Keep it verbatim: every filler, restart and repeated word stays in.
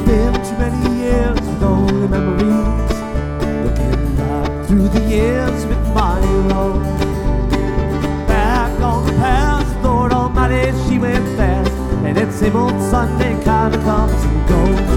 been too many years with only memories, looking back through the years with my own. Back on the past, Lord Almighty, she went fast, and that same old Sunday kinda comes and goes.